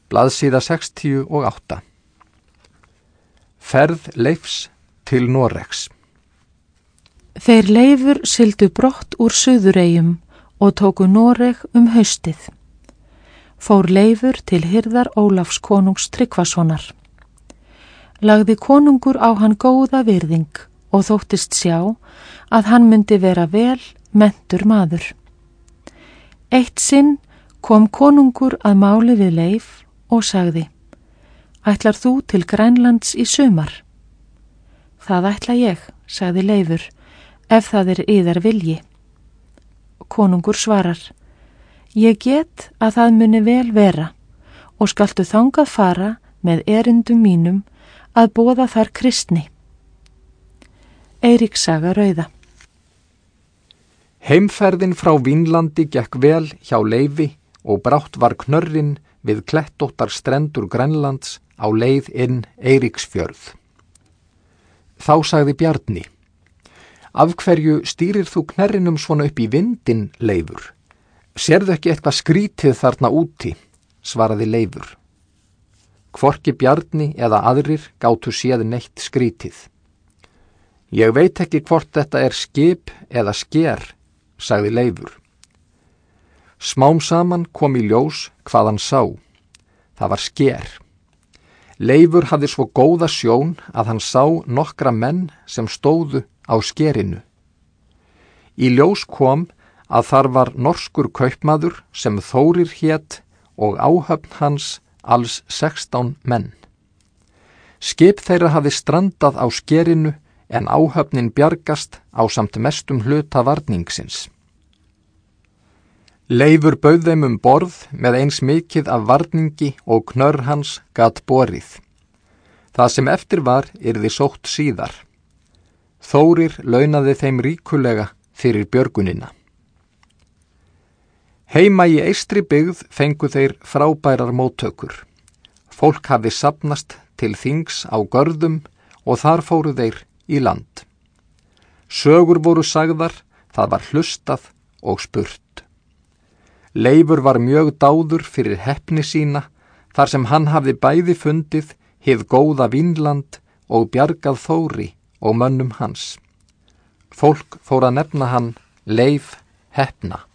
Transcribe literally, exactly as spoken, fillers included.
Blaðsíða sextíu og átta. Ferð Leifs til Noregs. Þeir Leifur sigldu brott úr Suðureyjum og tóku Noreg um haustið. Fór Leifur til hirðar Ólafs konungs Tryggvasonar. Lagði konungur á hann góða virðing og þóttist sjá að hann myndi vera vel menntur maður. Eitt sinn kom konungur að máli við Leif og sagði: Ætlar þú til Grænlands í sumar? Það ætla ég, sagði Leifur, ef það er yðar vilji. Konungur svarar: Ég get að það muni vel vera og skaltu þangað fara með erindum mínum að boða þar kristni. Eiríks saga rauða. Heimferðin frá Vínlandi gekk vel hjá Leifi og brátt var knörrin við klettóttar strendur Grænlands á leið inn Eiríksfjörð. Þá sagði Bjarni: Af hverju stýrir þú knerrinum svona upp í vindinn, Leifur? Sérðu ekki eitthvað skrítið þarna úti? Svaraði Leifur. Hvorki Bjarni eða aðrir gátu séð neitt skrítið. Ég veit ekki hvort þetta er skip eða sker, sagði Leifur. Smám saman kom í ljós hvað hann sá. Það var sker. Leifur hafði svo góða sjón að hann sá nokkra menn sem stóðu á skerinu. Í ljós kom að þar var norskur kaupmaður sem Þórir hét og áhöfn hans alls sextán menn. Skip þeirra hafði strandað á skerinu en áhöfnin bjargast ásamt mestum hluta varningsins. Leifur bauð þeim um borð með eins mikið af varningi og knörr hans gat borið. Það sem eftir var yrði sótt síðar. Þórir launaði þeim ríkulega fyrir björgunina. Heima í eystri byggð fengu þeir frábærar móttökur. Fólk hafði safnast til þings á görðum og þar fóru þeir í land. Sögur voru sagðar, það var hlustað og spurt. Leifur var mjög dáður fyrir heppni sína, þar sem hann hafði bæði fundið hið góða Vínland og bjargað Þóri og mönnum hans. Fólk fór að nefna hann Leif heppna.